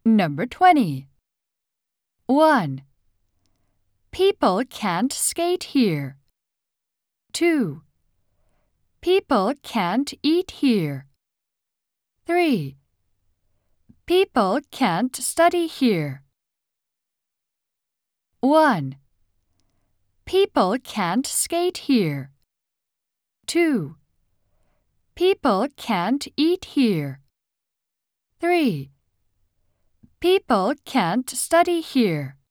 Number 20. 1. People can't skate here. 2. People can't eat here. 3. People can't study here. 1. People can't skate here. 2. People can't eat here. 3. People can't study here.